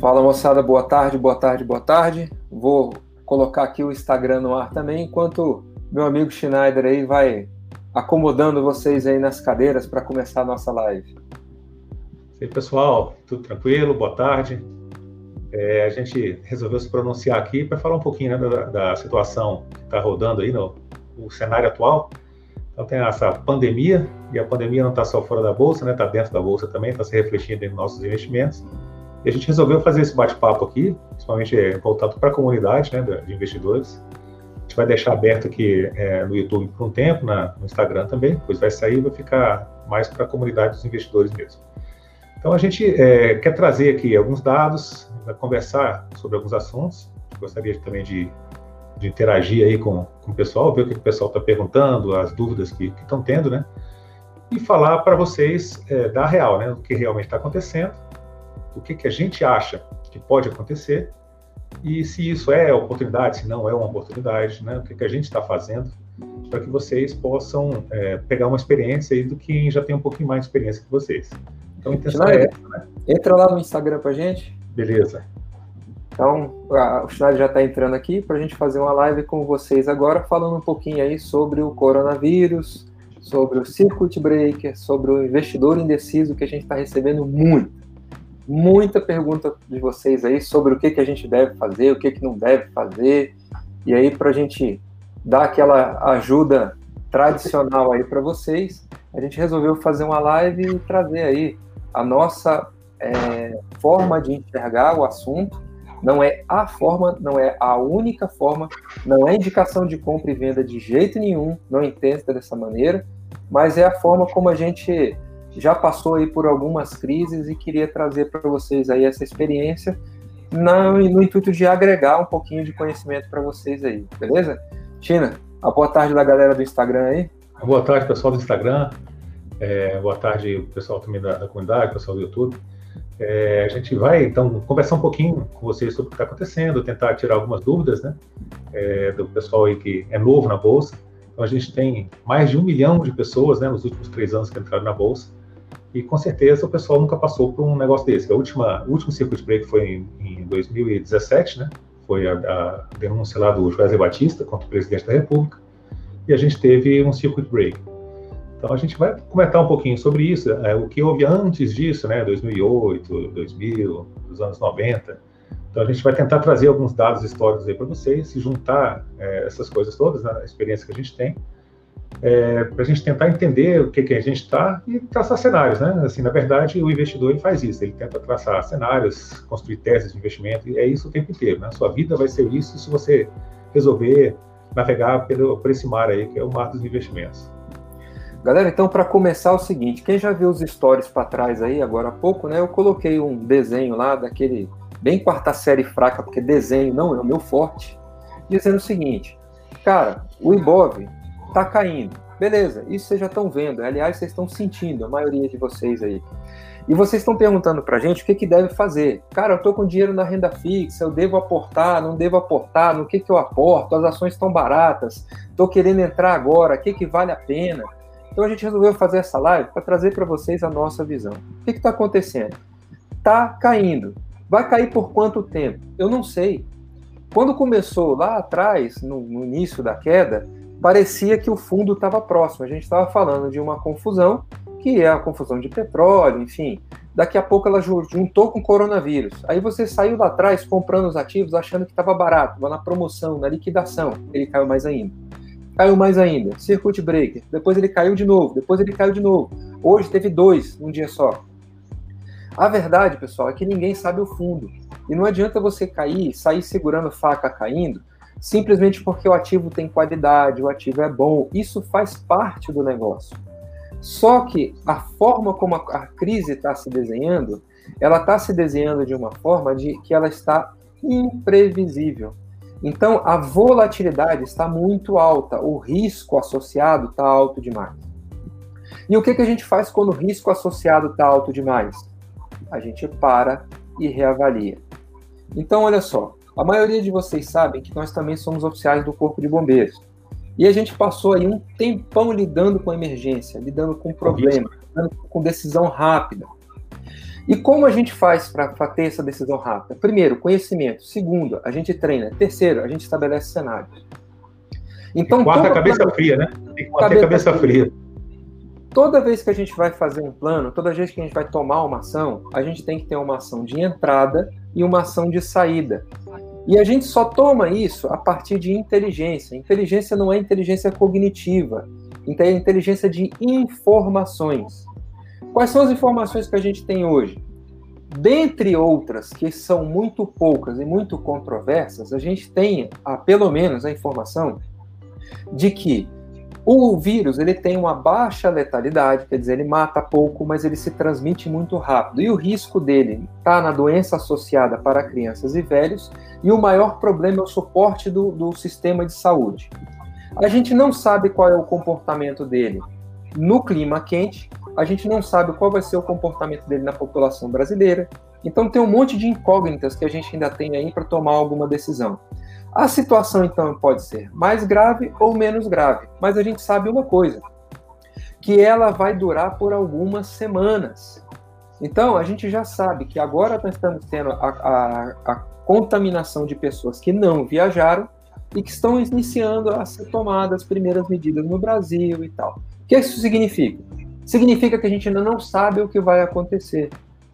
Fala, moçada, boa tarde, boa tarde, boa tarde. Vou colocar aqui o Instagram no ar também, enquanto meu amigo Schneider aí vai acomodando vocês aí nas cadeiras para começar a nossa live. E aí, pessoal, tudo tranquilo? Boa tarde. A gente resolveu se pronunciar aqui para falar um pouquinho, né, da situação que está rodando aí no cenário atual. Então tem essa pandemia, e a pandemia não está só fora da Bolsa, né, está dentro da Bolsa também, está se refletindo em nossos investimentos. E a gente resolveu fazer esse bate-papo aqui, principalmente voltado para a comunidade, né, de investidores. A gente vai deixar aberto aqui no YouTube por um tempo, no Instagram também, depois vai sair e vai ficar mais para a comunidade dos investidores mesmo. Então a gente quer trazer aqui alguns dados, vai conversar sobre alguns assuntos. Gostaria também de interagir aí com o pessoal, ver o que o pessoal está perguntando, as dúvidas que estão tendo, né? E falar para vocês da real, né? O que realmente está acontecendo, o que a gente acha que pode acontecer e se isso é oportunidade, se não é uma oportunidade, né? O que a gente está fazendo para que vocês possam pegar uma experiência aí do que já tem um pouquinho mais de experiência que vocês. Então a intenção é essa, né? Entra lá no Instagram para a gente. Beleza. Então, o Schneider já está entrando aqui para a gente fazer uma live com vocês agora, falando um pouquinho aí sobre o coronavírus, sobre o circuit breaker, sobre o investidor indeciso, que a gente está recebendo muita pergunta de vocês aí sobre o que a gente deve fazer, o que não deve fazer, e aí para a gente dar aquela ajuda tradicional aí para vocês, a gente resolveu fazer uma live e trazer aí a nossa forma de enxergar o assunto. Não é a forma, não é a única forma, não é indicação de compra e venda de jeito nenhum, não entenda dessa maneira, mas é a forma como a gente já passou aí por algumas crises e queria trazer para vocês aí essa experiência no intuito de agregar um pouquinho de conhecimento para vocês aí, beleza? Tina, a boa tarde da galera do Instagram aí. Boa tarde, pessoal do Instagram, boa tarde, pessoal também da comunidade, pessoal do YouTube. A gente vai, então, conversar um pouquinho com vocês sobre o que está acontecendo, tentar tirar algumas dúvidas, né, do pessoal aí que é novo na Bolsa. Então, a gente tem mais de 1 milhão de pessoas, né, nos últimos 3 anos que entraram na Bolsa, e com certeza o pessoal nunca passou por um negócio desse. O último circuit break foi em 2017, né, foi a denúncia lá do Joesley Batista contra o presidente da República, e a gente teve um circuit break. Então, a gente vai comentar um pouquinho sobre isso, o que houve antes disso, né, 2008, 2000, dos anos 90. Então, a gente vai tentar trazer alguns dados históricos aí para vocês, se juntar essas coisas todas, né, a experiência que a gente tem, para a gente tentar entender o que a gente está e traçar cenários, né? Assim, na verdade, o investidor ele faz isso, ele tenta traçar cenários, construir teses de investimento, e é isso o tempo inteiro, né? A sua vida vai ser isso se você resolver navegar por esse mar aí, que é o mar dos investimentos. Galera, então, para começar, é o seguinte, quem já viu os stories para trás aí, agora há pouco, né, eu coloquei um desenho lá, daquele bem quarta série fraca, porque desenho não é o meu forte, dizendo o seguinte, cara, o Ibov tá caindo, beleza, isso vocês já estão vendo, aliás, vocês estão sentindo, a maioria de vocês aí, e vocês estão perguntando pra gente o que deve fazer. Cara, eu tô com dinheiro na renda fixa, eu devo aportar, não devo aportar, no que eu aporto, as ações estão baratas, tô querendo entrar agora, o que vale a pena? Então a gente resolveu fazer essa live para trazer para vocês a nossa visão. O que está acontecendo? Está caindo. Vai cair por quanto tempo? Eu não sei. Quando começou lá atrás, no início da queda, parecia que o fundo estava próximo. A gente estava falando de uma confusão, que é a confusão de petróleo, enfim. Daqui a pouco ela juntou com o coronavírus. Aí você saiu lá atrás comprando os ativos achando que estava barato, estava na promoção, na liquidação. Ele caiu mais ainda. Caiu mais ainda, circuit breaker, depois ele caiu de novo, depois ele caiu de novo. Hoje teve 2 num dia só. A verdade, pessoal, é que ninguém sabe o fundo. E não adianta você sair segurando faca caindo, simplesmente porque o ativo tem qualidade, o ativo é bom. Isso faz parte do negócio. Só que a forma como a crise está se desenhando, ela está se desenhando de uma forma que ela está imprevisível. Então, a volatilidade está muito alta, o risco associado está alto demais. E o que a gente faz quando o risco associado está alto demais? A gente para e reavalia. Então, olha só, a maioria de vocês sabem que nós também somos oficiais do Corpo de Bombeiros. E a gente passou aí um tempão lidando com emergência, lidando com problemas, lidando com decisão rápida. E como a gente faz para ter essa decisão rápida? Primeiro, conhecimento. Segundo, a gente treina. Terceiro, a gente estabelece cenários. Então, quarta, cabeça fria, né? Tem que manter a cabeça fria. Toda vez que a gente vai fazer um plano, toda vez que a gente vai tomar uma ação, a gente tem que ter uma ação de entrada e uma ação de saída. E a gente só toma isso a partir de inteligência. Inteligência não é inteligência cognitiva, então é inteligência de informações. Quais são as informações que a gente tem hoje? Dentre outras, que são muito poucas e muito controversas, a gente tem, pelo menos, a informação de que o vírus ele tem uma baixa letalidade, quer dizer, ele mata pouco, mas ele se transmite muito rápido. E o risco dele está na doença associada para crianças e velhos, e o maior problema é o suporte do sistema de saúde. A gente não sabe qual é o comportamento dele no clima quente, a gente não sabe qual vai ser o comportamento dele na população brasileira, então tem um monte de incógnitas que a gente ainda tem aí para tomar alguma decisão. A situação, então, pode ser mais grave ou menos grave, mas a gente sabe uma coisa, que ela vai durar por algumas semanas. Então, a gente já sabe que agora nós estamos tendo a contaminação de pessoas que não viajaram e que estão iniciando a ser tomadas as primeiras medidas no Brasil e tal. O que isso significa? Significa que a gente ainda não sabe o que vai acontecer.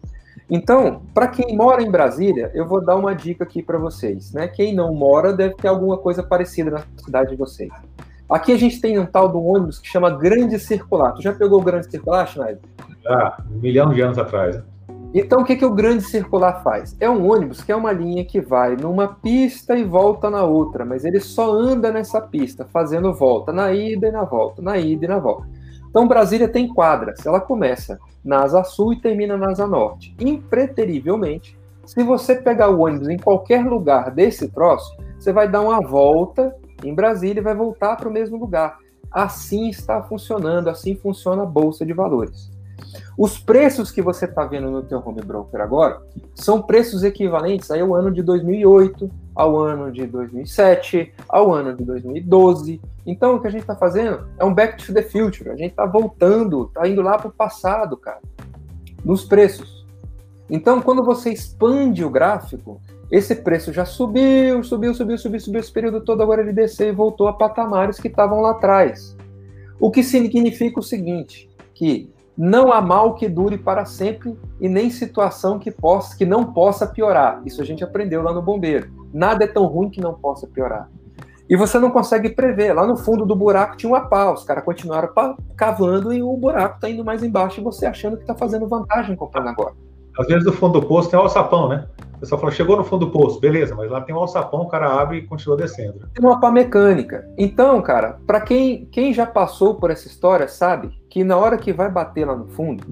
Então, para quem mora em Brasília, eu vou dar uma dica aqui para vocês, né? Quem não mora deve ter alguma coisa parecida na cidade de vocês. Aqui a gente tem um tal de um ônibus que chama Grande Circular. Tu já pegou o Grande Circular, Schneider? Já, 1 milhão de anos atrás. Né? Então, o que o Grande Circular faz? É um ônibus que é uma linha que vai numa pista e volta na outra, mas ele só anda nessa pista, fazendo volta na ida e na volta, na ida e na volta. Então, Brasília tem quadras. Ela começa na Asa Sul e termina na Asa Norte. Impreterivelmente, se você pegar o ônibus em qualquer lugar desse troço, você vai dar uma volta em Brasília e vai voltar para o mesmo lugar. Assim está funcionando, assim funciona a Bolsa de Valores. Os preços que você está vendo no teu home broker agora são preços equivalentes aí ao ano de 2008, ao ano de 2007, ao ano de 2012. Então, o que a gente está fazendo é um back to the future. A gente está voltando, está indo lá para o passado, cara, nos preços. Então, quando você expande o gráfico, esse preço já subiu esse período todo, agora ele desceu e voltou a patamares que estavam lá atrás. O que significa o seguinte, que não há mal que dure para sempre e nem situação que não possa piorar. Isso a gente aprendeu lá no Bombeiro. Nada é tão ruim que não possa piorar. E você não consegue prever. Lá no fundo do buraco tinha uma pá. Os caras continuaram cavando e o buraco está indo mais embaixo e você achando que está fazendo vantagem comprando agora. Às vezes no fundo do poço tem um alçapão, né? O pessoal fala, chegou no fundo do poço, beleza, mas lá tem um alçapão, o cara abre e continua descendo. Tem uma pá mecânica. Então, cara, para quem já passou por essa história, sabe que na hora que vai bater lá no fundo,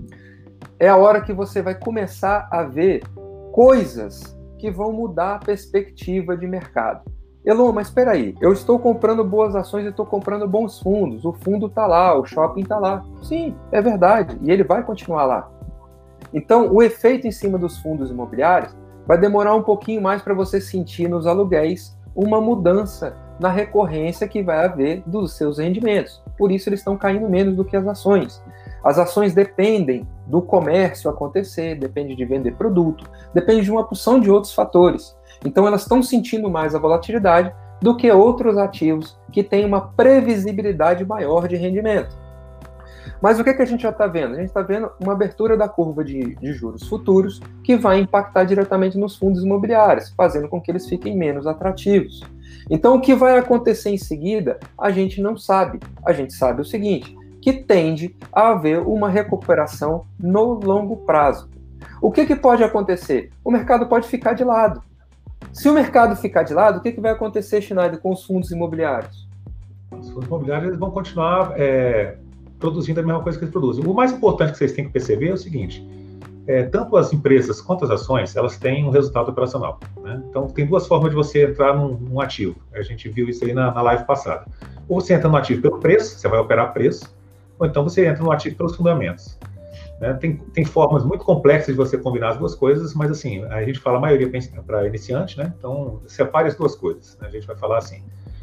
é a hora que você vai começar a ver coisas que vão mudar a perspectiva de mercado. Elon, mas espera aí, eu estou comprando boas ações e estou comprando bons fundos, o fundo está lá, o shopping está lá. Sim, é verdade, e ele vai continuar lá. Então, o efeito em cima dos fundos imobiliários vai demorar um pouquinho mais para você sentir nos aluguéis uma mudança na recorrência que vai haver dos seus rendimentos. Por isso, eles estão caindo menos do que as ações. As ações dependem do comércio acontecer, depende de vender produto, depende de uma porção de outros fatores. Então, elas estão sentindo mais a volatilidade do que outros ativos que têm uma previsibilidade maior de rendimento. Mas o que a gente já está vendo? A gente está vendo uma abertura da curva de juros futuros que vai impactar diretamente nos fundos imobiliários, fazendo com que eles fiquem menos atrativos. Então, o que vai acontecer em seguida, a gente não sabe. A gente sabe o seguinte, que tende a haver uma recuperação no longo prazo. O que pode acontecer? O mercado pode ficar de lado. Se o mercado ficar de lado, o que vai acontecer, Schneider, com os fundos imobiliários? Os fundos imobiliários eles vão continuar produzindo a mesma coisa que eles produzem. O mais importante que vocês têm que perceber é o seguinte, tanto as empresas quanto as ações, elas têm um resultado operacional. Né? Então, tem duas formas de você entrar num ativo. A gente viu isso aí na live passada. Ou você entra no ativo pelo preço, você vai operar preço, ou então você entra no ativo pelos fundamentos. Né? Tem formas muito complexas de você combinar as duas coisas, mas assim, a gente fala a maioria para iniciante, né? Então separe as duas coisas. Né? A gente vai falar assim,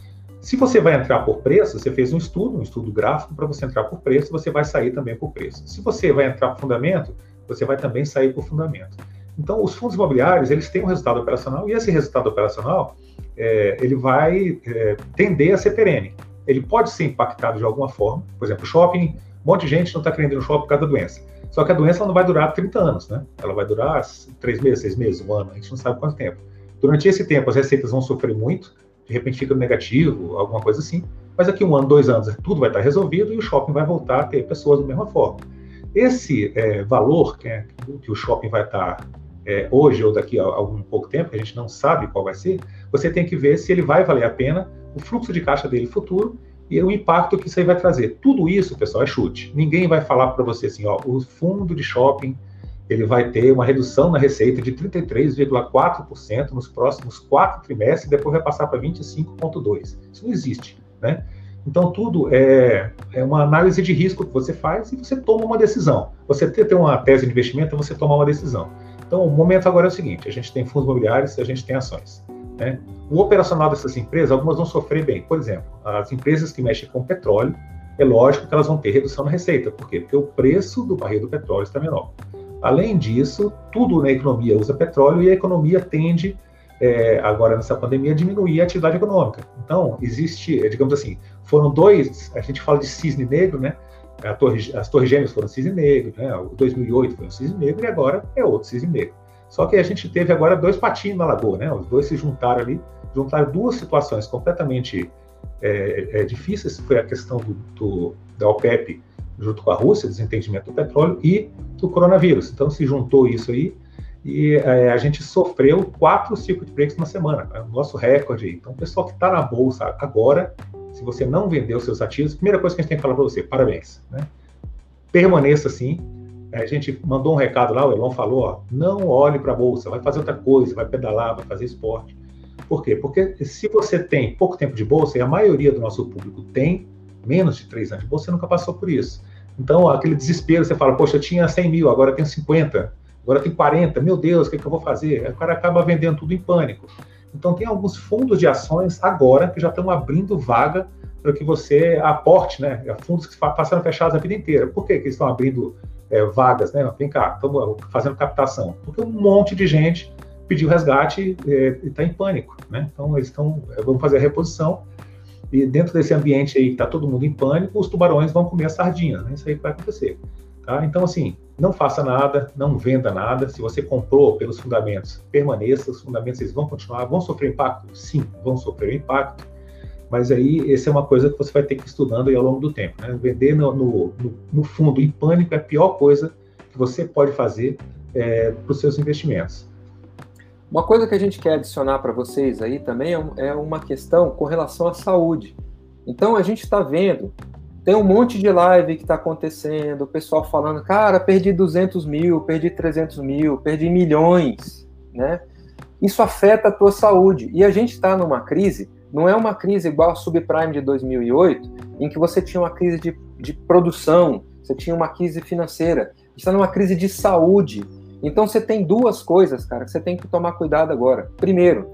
se você vai entrar por preço, você fez um estudo gráfico para você entrar por preço, você vai sair também por preço. Se você vai entrar por fundamento, você vai também sair por fundamento. Então, os fundos imobiliários, eles têm um resultado operacional, e esse resultado operacional, ele vai tender a ser perene. Ele pode ser impactado de alguma forma. Por exemplo, shopping, um monte de gente não está querendo ir no shopping por causa da doença. Só que a doença não vai durar 30 anos, né? Ela vai durar 3 meses, 6 meses, 1 ano, a gente não sabe quanto tempo. Durante esse tempo, as receitas vão sofrer muito, de repente fica negativo, alguma coisa assim, mas daqui 1 ano, 2 anos, tudo vai estar resolvido e o shopping vai voltar a ter pessoas da mesma forma. Esse valor que o shopping vai estar hoje ou daqui a algum pouco tempo, que a gente não sabe qual vai ser, você tem que ver se ele vai valer a pena, o fluxo de caixa dele futuro e o impacto que isso aí vai trazer. Tudo isso, pessoal, é chute. Ninguém vai falar para você assim, ó, o fundo de shopping ele vai ter uma redução na receita de 33,4% nos próximos 4 trimestres e depois vai passar para 25,2%. Isso não existe, né? Então, tudo é uma análise de risco que você faz e você toma uma decisão. Você tem uma tese de investimento, você toma uma decisão. Então, o momento agora é o seguinte, a gente tem fundos imobiliários e a gente tem ações, né? O operacional dessas empresas, algumas vão sofrer bem. Por exemplo, as empresas que mexem com petróleo, é lógico que elas vão ter redução na receita. Por quê? Porque o preço do barril do petróleo está menor. Além disso, tudo na economia usa petróleo e a economia tende, agora nessa pandemia, a diminuir a atividade econômica. Então, existe, digamos assim, foram 2, a gente fala de cisne negro, né? As Torres Gêmeas foram cisne negro, né? O 2008 foi um cisne negro e agora é outro cisne negro. Só que a gente teve agora 2 patinhos na lagoa, né? Os 2 se juntaram ali, juntaram 2 situações completamente difíceis, foi a questão da OPEP junto com a Rússia, desentendimento do petróleo e do coronavírus. Então se juntou isso aí e a gente sofreu 4 circuit breaks na semana, o nosso recorde aí. Então o pessoal que está na bolsa agora, se você não vendeu seus ativos, a primeira coisa que a gente tem que falar para você, parabéns, né? Permaneça assim. A gente mandou um recado lá, o Elon falou, ó, não olhe para a bolsa, vai fazer outra coisa, vai pedalar, vai fazer esporte. Por quê? Porque se você tem pouco tempo de bolsa, e a maioria do nosso público tem menos de 3 anos de bolsa, você nunca passou por isso. Então, aquele desespero, você fala, poxa, eu tinha 100 mil, agora eu tenho 50, agora eu tenho 40, meu Deus, o que eu vou fazer? Aí o cara acaba vendendo tudo em pânico. Então, tem alguns fundos de ações agora que já estão abrindo vaga para que você aporte, né? Fundos que passaram fechados a vida inteira. Por que eles estão abrindo vagas, né? Vem cá, estamos fazendo captação. Porque um monte de gente pediu resgate e está em pânico, né? Então, eles vão fazer a reposição e dentro desse ambiente aí que está todo mundo em pânico, os tubarões vão comer a sardinha, né? Isso aí que vai acontecer. Tá? Então, assim, não faça nada, não venda nada. Se você comprou pelos fundamentos, permaneça. Os fundamentos eles vão continuar, vão sofrer impacto? Sim, vão sofrer impacto. Mas aí, essa é uma coisa que você vai ter que ir estudando aí ao longo do tempo, né? Vender no fundo em pânico é a pior coisa que você pode fazer para os seus investimentos. Uma coisa que a gente quer adicionar para vocês aí também é uma questão com relação à saúde. Então, a gente está vendo, tem um monte de live que está acontecendo, o pessoal falando, cara, perdi 200 mil, perdi 300 mil, perdi milhões, né? Isso afeta a tua saúde. E a gente está numa crise, não é uma crise igual a subprime de 2008, em que você tinha uma crise de produção, você tinha uma crise financeira. A gente está numa crise de saúde. Então você tem 2 coisas, cara, que você tem que tomar cuidado agora. Primeiro,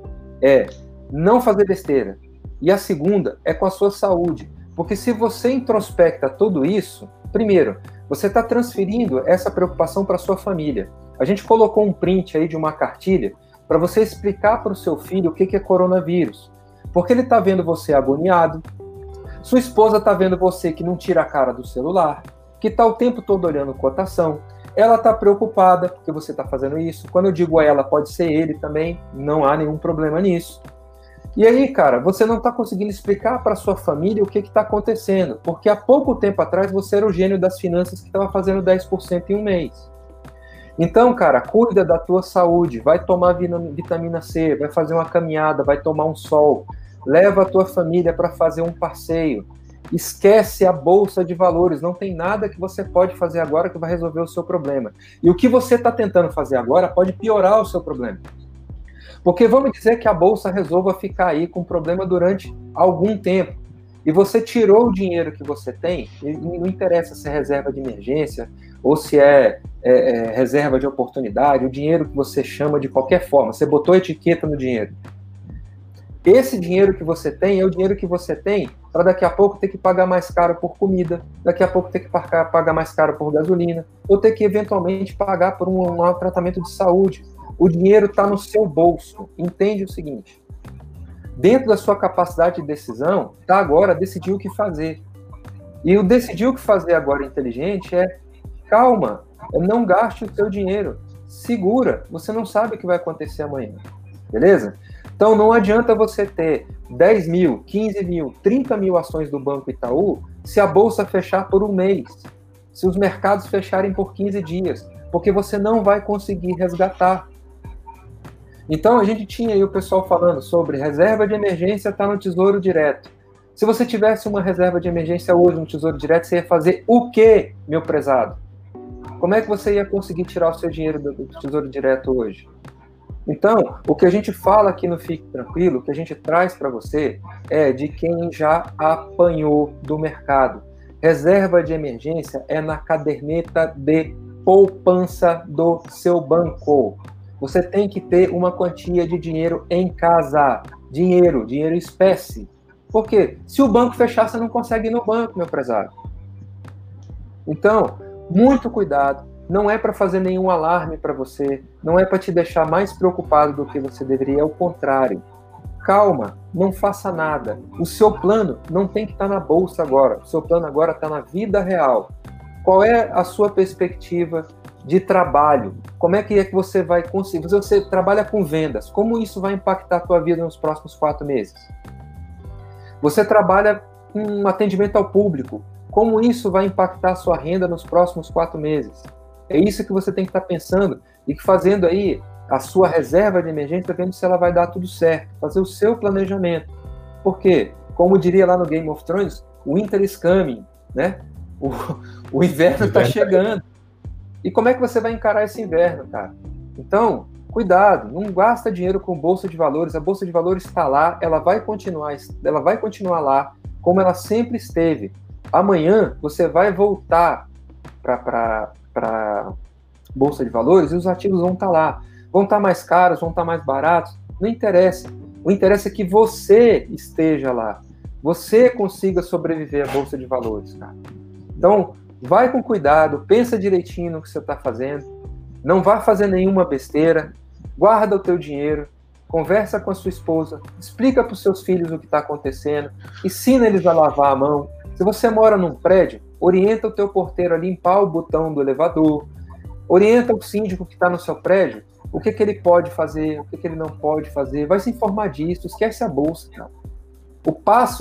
não fazer besteira. E a segunda é com a sua saúde. Porque se você introspecta tudo isso, primeiro, você está transferindo essa preocupação para a sua família. A gente colocou um print aí de uma cartilha para você explicar para o seu filho o que é coronavírus. Porque ele está vendo você agoniado, sua esposa está vendo você que não tira a cara do celular, que está o tempo todo olhando cotação, ela está preocupada porque você está fazendo isso. Quando eu digo a ela, pode ser ele também, não há nenhum problema nisso. E aí, cara, você não está conseguindo explicar para sua família o que está acontecendo, porque há pouco tempo atrás você era o gênio das finanças que estava fazendo 10% em um mês. Então, cara, cuida da tua saúde, vai tomar vitamina C, vai fazer uma caminhada, vai tomar um sol, leva a tua família para fazer um passeio, esquece a bolsa de valores, não tem nada que você pode fazer agora que vai resolver o seu problema. E o que você está tentando fazer agora pode piorar o seu problema. Porque vamos dizer que a bolsa resolva ficar aí com problema durante algum tempo. E você tirou o dinheiro que você tem, e não interessa se é reserva de emergência ou se é reserva de oportunidade, o dinheiro que você chama de qualquer forma, você botou etiqueta no dinheiro. Esse dinheiro que você tem é o dinheiro que você tem para daqui a pouco ter que pagar mais caro por comida, daqui a pouco ter que pagar mais caro por gasolina, ou ter que eventualmente pagar por um tratamento de saúde. O dinheiro está no seu bolso. Entende o seguinte: dentro da sua capacidade de decisão, está agora decidir o que fazer. E o decidir o que fazer agora inteligente é calma, não gaste o seu dinheiro, segura, você não sabe o que vai acontecer amanhã, beleza? Então não adianta você ter 10 mil, 15 mil, 30 mil ações do Banco Itaú se a bolsa fechar por um mês, se os mercados fecharem por 15 dias, porque você não vai conseguir resgatar. Então a gente tinha aí o pessoal falando sobre reserva de emergência está no Tesouro Direto. Se você tivesse uma reserva de emergência hoje no Tesouro Direto, você ia fazer o quê, meu prezado? Como é que você ia conseguir tirar o seu dinheiro do Tesouro Direto hoje? Então, o que a gente fala aqui no Fique Tranquilo, o que a gente traz para você é de quem já apanhou do mercado. Reserva de emergência é na caderneta de poupança do seu banco. Você tem que ter uma quantia de dinheiro em casa. Dinheiro espécie. Por quê? Se o banco fechar, você não consegue ir no banco, meu prezado. Então, muito cuidado. Não é para fazer nenhum alarme para você, não é para te deixar mais preocupado do que você deveria, é o contrário. Calma, não faça nada. O seu plano não tem que estar na bolsa agora, o seu plano agora está na vida real. Qual é a sua perspectiva de trabalho? Como é que você vai conseguir? Você trabalha com vendas, como isso vai impactar a tua vida nos próximos 4 meses? Você trabalha com atendimento ao público, como isso vai impactar a sua renda nos próximos 4 meses? É isso que você tem que estar pensando e fazendo aí a sua reserva de emergência, vendo se ela vai dar tudo certo, fazer o seu planejamento. Por quê? Como diria lá no Game of Thrones, winter is coming, né? O inverno está chegando. E como é que você vai encarar esse inverno, cara? Então, cuidado, não gasta dinheiro com bolsa de valores. A bolsa de valores está lá, ela vai continuar lá, como ela sempre esteve. Amanhã você vai voltar para bolsa de valores e os ativos vão estar lá. Vão estar mais caros, vão estar mais baratos, não interessa. O interesse é que você esteja lá, você consiga sobreviver à bolsa de valores, cara. Então, vai com cuidado, pensa direitinho no que você está fazendo, não vá fazer nenhuma besteira, guarda o teu dinheiro, conversa com a sua esposa, explica para os seus filhos o que está acontecendo, ensina eles a lavar a mão. Se você mora num prédio, orienta o teu porteiro a limpar o botão do elevador, orienta o síndico que está no seu prédio, o que ele pode fazer, o que ele não pode fazer, vai se informar disso, esquece a bolsa, cara. O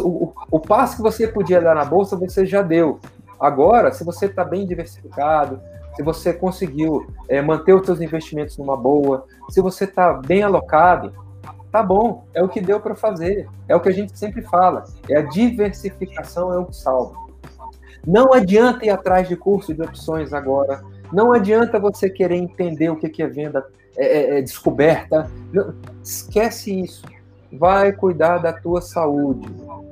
passo que você podia dar na bolsa, você já deu. Agora, se você está bem diversificado, se você conseguiu manter os seus investimentos numa boa, se você está bem alocado, tá bom, é o que deu para fazer, é o que a gente sempre fala, é a diversificação é o que salva. Não adianta ir atrás de curso de opções agora, não adianta você querer entender o que é venda descoberta, esquece isso, vai cuidar da tua saúde,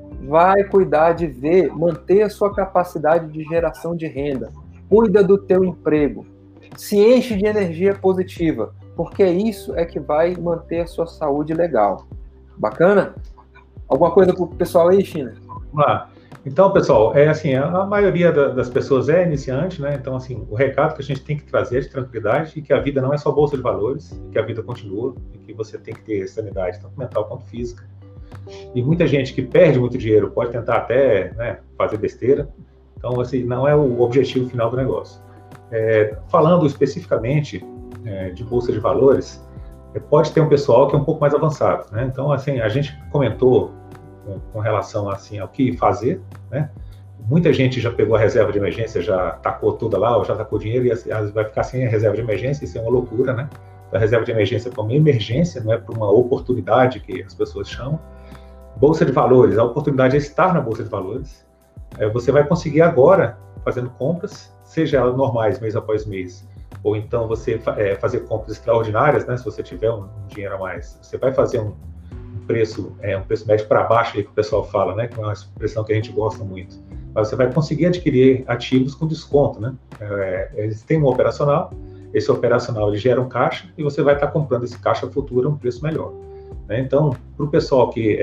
vai cuidar de manter a sua capacidade de geração de renda, cuida do teu emprego, se enche de energia positiva, porque isso é que vai manter a sua saúde legal. Bacana? Alguma coisa para o pessoal aí, China? Vamos lá. Então, pessoal, assim, a maioria das pessoas é iniciante, né? Então, assim, o recado que a gente tem que trazer é de tranquilidade e que a vida não é só bolsa de valores, que a vida continua e que você tem que ter sanidade, tanto mental quanto física. E muita gente que perde muito dinheiro pode tentar até, né, fazer besteira. Então, assim, não é o objetivo final do negócio. Falando especificamente de bolsa de valores, pode ter um pessoal que é um pouco mais avançado, né? Então, assim, a gente comentou com relação assim, ao que fazer, né? Muita gente já pegou a reserva de emergência, já tacou toda lá, ou já tacou dinheiro e vai ficar sem a reserva de emergência, isso é uma loucura, né? A reserva de emergência é para uma emergência, não é para uma oportunidade que as pessoas chamam. Bolsa de valores, a oportunidade é estar na bolsa de valores. Você vai conseguir agora, fazendo compras, seja elas normais, mês após mês, ou então você fazer compras extraordinárias, né? Se você tiver um dinheiro a mais, você vai fazer um preço médio para baixo, aí que o pessoal fala, né? Que é uma expressão que a gente gosta muito. Mas você vai conseguir adquirir ativos com desconto, né? Eles têm um operacional, esse operacional ele gera um caixa e você vai estar comprando esse caixa futuro a um preço melhor. né? Então, para o pessoal que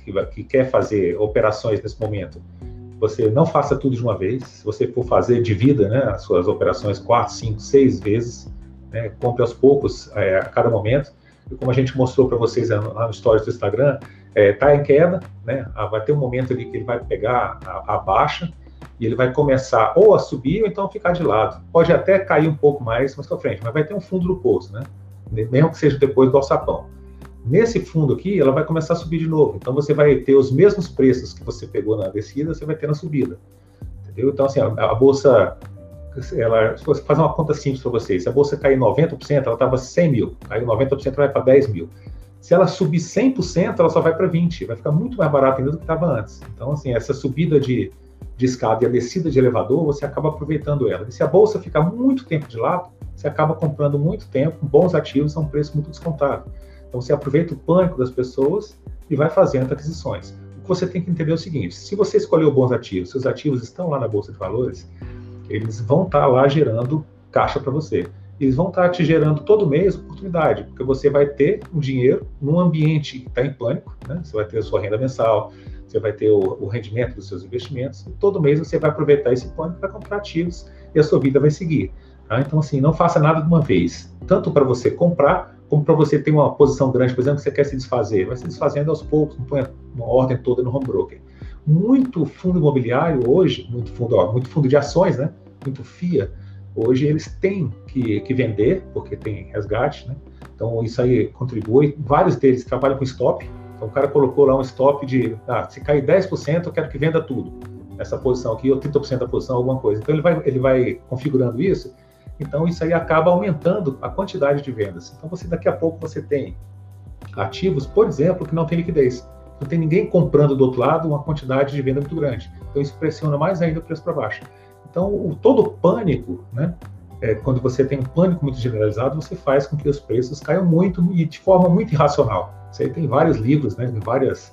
quer fazer operações nesse momento, você não faça tudo de uma vez. Se você for fazer, divida, né, as suas operações 4, 5, 6 vezes, né? Compre aos poucos a cada momento. E como a gente mostrou para vocês lá no Stories do Instagram, está em queda, né? Vai ter um momento ali que ele vai pegar a baixa e ele vai começar ou a subir ou então ficar de lado. Pode até cair um pouco mais para frente, mas vai ter um fundo do poço, né? Mesmo que seja depois do alçapão. Nesse fundo aqui, ela vai começar a subir de novo. Então, você vai ter os mesmos preços que você pegou na descida, você vai ter na subida. Entendeu? Então, assim, a bolsa, se você fazer uma conta simples para vocês, se a bolsa cair 90%, ela estava 100 mil. Caiu 90%, ela vai para 10 mil. Se ela subir 100%, ela só vai para 20. Vai ficar muito mais barato ainda do que estava antes. Então, assim, essa subida de escada e a descida de elevador, você acaba aproveitando ela. E se a bolsa ficar muito tempo de lado, você acaba comprando muito tempo, bons ativos a um preço muito descontado. Então, você aproveita o pânico das pessoas e vai fazendo aquisições. O que você tem que entender é o seguinte: se você escolheu bons ativos, seus ativos estão lá na Bolsa de Valores, eles vão estar lá gerando caixa para você. Eles vão estar te gerando todo mês oportunidade, porque você vai ter um dinheiro num ambiente que está em pânico, né? Você vai ter a sua renda mensal, você vai ter o rendimento dos seus investimentos, e todo mês você vai aproveitar esse pânico para comprar ativos e a sua vida vai seguir. Tá? Então, assim, não faça nada de uma vez, tanto para você comprar, como para você ter uma posição grande, por exemplo, que você quer se desfazer. Vai se desfazendo aos poucos, não põe uma ordem toda no home broker. Muito fundo imobiliário hoje, muito fundo de ações, né? Muito FIA, hoje eles têm que vender, porque tem resgate, né? Então, isso aí contribui. Vários deles trabalham com stop. Então, o cara colocou lá um stop de, se cair 10%, eu quero que venda tudo. Essa posição aqui, ou 30% da posição, alguma coisa. Então, ele vai configurando isso. Então, isso aí acaba aumentando a quantidade de vendas. Então, daqui a pouco você tem ativos, por exemplo, que não tem liquidez. Não tem ninguém comprando do outro lado uma quantidade de venda muito grande. Então, isso pressiona mais ainda o preço para baixo. Então, todo o pânico, né? Quando você tem um pânico muito generalizado, você faz com que os preços caiam muito e de forma muito irracional. Isso aí tem vários livros, né? Várias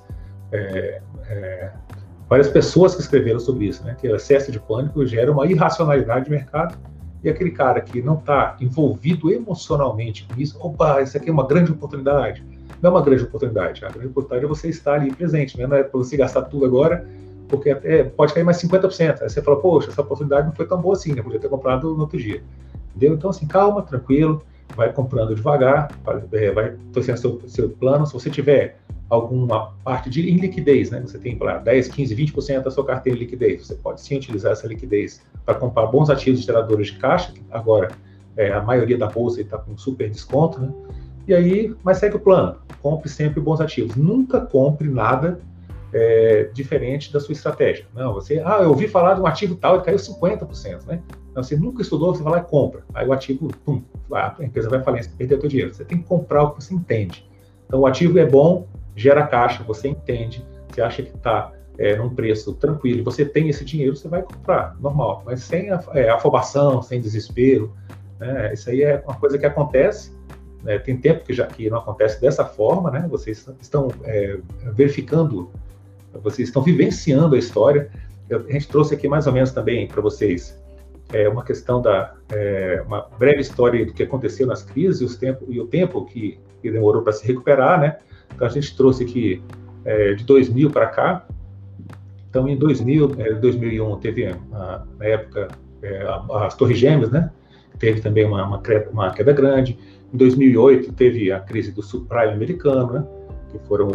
pessoas que escreveram sobre isso, né? Que o excesso de pânico gera uma irracionalidade de mercado. E aquele cara que não está envolvido emocionalmente com isso, opa, isso aqui é uma grande oportunidade. Não é uma grande oportunidade. A grande oportunidade é você estar ali presente, né? Não é para você gastar tudo agora, porque pode cair mais 50%. Aí você fala, poxa, essa oportunidade não foi tão boa assim, né? Podia ter comprado no outro dia. Entendeu? Então, assim, calma, tranquilo, vai comprando devagar, vai torcendo seu plano. Se você tiver alguma parte em liquidez, né? Você tem, lá, 10, 15, 20% da sua carteira em liquidez. Você pode sim utilizar essa liquidez para comprar bons ativos geradores de caixa, que agora a maioria da bolsa está com super desconto, né? E aí, mas segue o plano. Compre sempre bons ativos. Nunca compre nada diferente da sua estratégia. Não, eu ouvi falar de um ativo tal e caiu 50%, né? Não, você nunca estudou, você vai lá e compra. Aí o ativo, a empresa vai falência, perdeu o seu dinheiro. Você tem que comprar o que você entende. Então, o ativo é bom, gera caixa, você entende, você acha que está num preço tranquilo, você tem esse dinheiro, você vai comprar, normal, mas sem afobação, sem desespero, né? Isso aí é uma coisa que acontece, né? Tem tempo que não acontece dessa forma, né? Vocês estão verificando, vocês estão vivenciando a história. A gente trouxe aqui mais ou menos também para vocês uma questão uma breve história do que aconteceu nas crises e o tempo que demorou para se recuperar, né? Então, a gente trouxe aqui de 2000 para cá. Então, em 2001, teve, na época, as Torres Gêmeas, né? Teve também uma queda grande. Em 2008, teve a crise do subprime americano, né? Que foram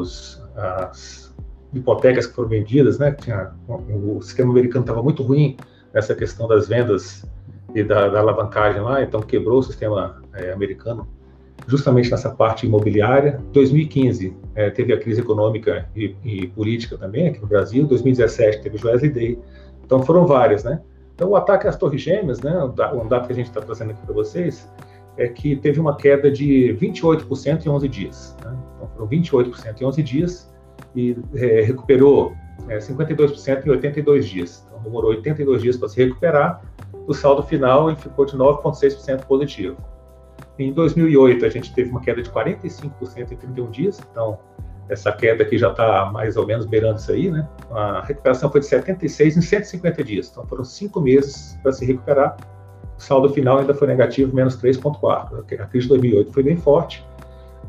as hipotecas que foram vendidas, né? O sistema americano estava muito ruim nessa questão das vendas e da alavancagem lá, então quebrou o sistema americano justamente nessa parte imobiliária. 2015 teve a crise econômica e política também aqui no Brasil. 2017 teve o Joesley Day. Então foram várias, né? Então o ataque às Torres Gêmeas, né? Um dado que a gente está trazendo aqui para vocês é que teve uma queda de 28% em 11 dias. Né? Então foram 28% em 11 dias e recuperou 52% em 82 dias. Então demorou 82 dias para se recuperar. O saldo final ele ficou de 9,6% positivo. Em 2008, a gente teve uma queda de 45% em 31 dias, então essa queda aqui já está mais ou menos beirando isso aí, né? A recuperação foi de 76 em 150 dias, então foram 5 meses para se recuperar. O saldo final ainda foi negativo, menos 3,4%. A crise de 2008 foi bem forte.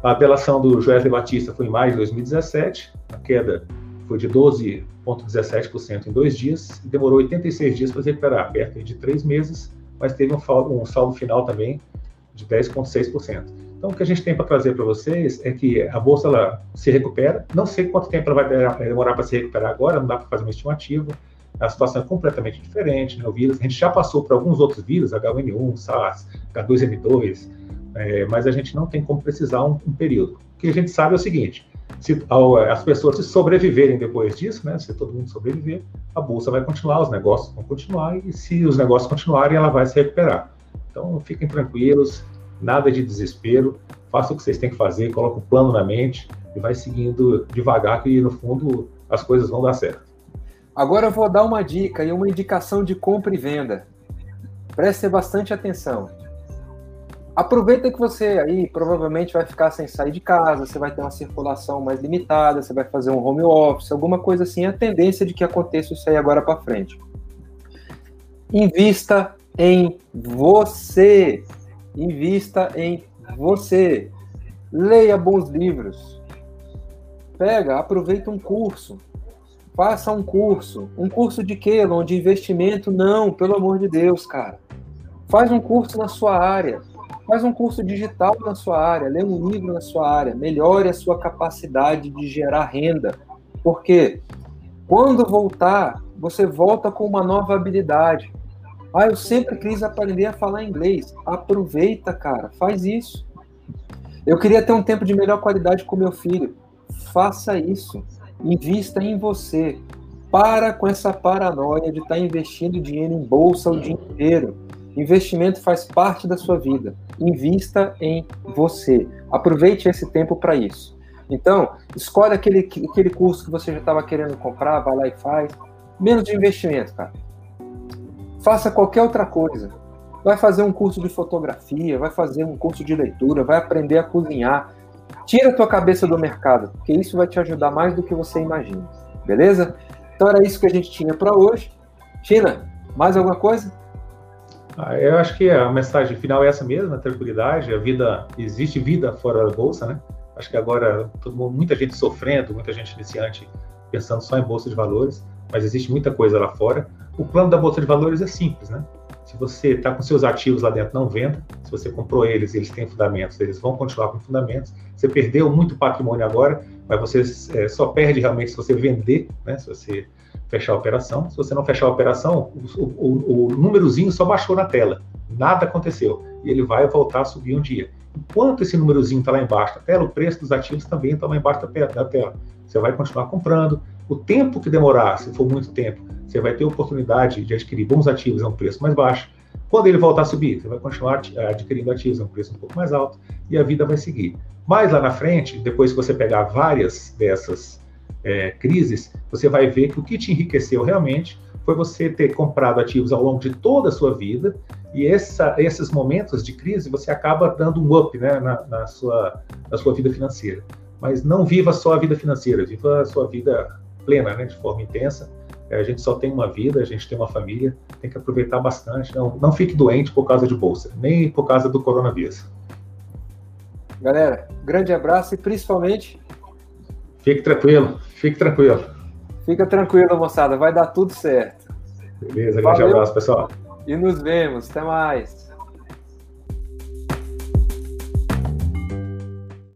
A delação do Joesley Batista foi em maio de 2017, a queda foi de 12,17% em 2 dias, e demorou 86 dias para se recuperar, perto de 3 meses, mas teve um saldo final também de 10,6%. Então, o que a gente tem para trazer para vocês é que a Bolsa ela se recupera, não sei quanto tempo ela vai demorar para se recuperar agora, não dá para fazer uma estimativa, a situação é completamente diferente, né? O vírus, a gente já passou por alguns outros vírus, H1N1, SARS, H2N2, mas a gente não tem como precisar um período. O que a gente sabe é o seguinte, se as pessoas se sobreviverem depois disso, né, se todo mundo sobreviver, a Bolsa vai continuar, os negócios vão continuar, e se os negócios continuarem, ela vai se recuperar. Então, fiquem tranquilos, nada de desespero, faça o que vocês têm que fazer, coloque um plano na mente e vai seguindo devagar, que no fundo as coisas vão dar certo. Agora eu vou dar uma dica e uma indicação de compra e venda. Prestem bastante atenção. Aproveita que você aí provavelmente vai ficar sem sair de casa, você vai ter uma circulação mais limitada, você vai fazer um home office, alguma coisa assim, a tendência de que aconteça isso aí agora para frente. Invista em você. Invista em você. Leia bons livros. Aproveita um curso. Faça um curso. Um curso de quê, Lon? De investimento? Não, pelo amor de Deus, cara. Faz um curso na sua área. Faz um curso digital na sua área. Lê um livro na sua área. Melhore a sua capacidade de gerar renda. Porque quando voltar, você volta com uma nova habilidade. Eu sempre quis aprender a falar inglês. Aproveita, cara. Faz isso. Eu queria ter um tempo de melhor qualidade com meu filho. Faça isso. Invista em você. Para com essa paranoia de estar investindo dinheiro em bolsa o dia inteiro. Investimento faz parte da sua vida. Invista em você. Aproveite esse tempo para isso. Então, escolhe aquele curso que você já estava querendo comprar, vai lá e faz. Menos de investimento, cara. Faça qualquer outra coisa. Vai fazer um curso de fotografia, vai fazer um curso de leitura, vai aprender a cozinhar. Tira a tua cabeça do mercado, porque isso vai te ajudar mais do que você imagina. Beleza? Então era isso que a gente tinha para hoje. China, mais alguma coisa? Eu acho que a mensagem final é essa mesmo, a tranquilidade, existe vida fora da Bolsa, né? Acho que agora muita gente sofrendo, muita gente iniciante pensando só em Bolsa de Valores, mas existe muita coisa lá fora. O plano da Bolsa de Valores é simples, né? Se você está com seus ativos lá dentro, não venda. Se você comprou eles têm fundamentos, eles vão continuar com fundamentos. Você perdeu muito patrimônio agora, mas você só perde realmente se você vender, né? Se você fechar a operação. Se você não fechar a operação, o númerozinho só baixou na tela. Nada aconteceu. E ele vai voltar a subir um dia. Enquanto esse númerozinho está lá embaixo da tela, o preço dos ativos também está lá embaixo da tela. Você vai continuar comprando. O tempo que demorar, se for muito tempo, você vai ter oportunidade de adquirir bons ativos a um preço mais baixo. Quando ele voltar a subir, você vai continuar adquirindo ativos a um preço um pouco mais alto e a vida vai seguir. Mas lá na frente, depois que você pegar várias dessas crises, você vai ver que o que te enriqueceu realmente foi você ter comprado ativos ao longo de toda a sua vida e esses momentos de crise você acaba dando um up, né, na sua vida financeira. Mas não viva só a vida financeira, viva a sua vida plena, né, de forma intensa. A gente só tem uma vida, a gente tem uma família, tem que aproveitar bastante. Não fique doente por causa de bolsa, nem por causa do coronavírus. Galera, grande abraço e principalmente... Fique tranquilo, fique tranquilo. Fica tranquilo, moçada, vai dar tudo certo. Beleza, grande abraço, pessoal. E nos vemos, até mais.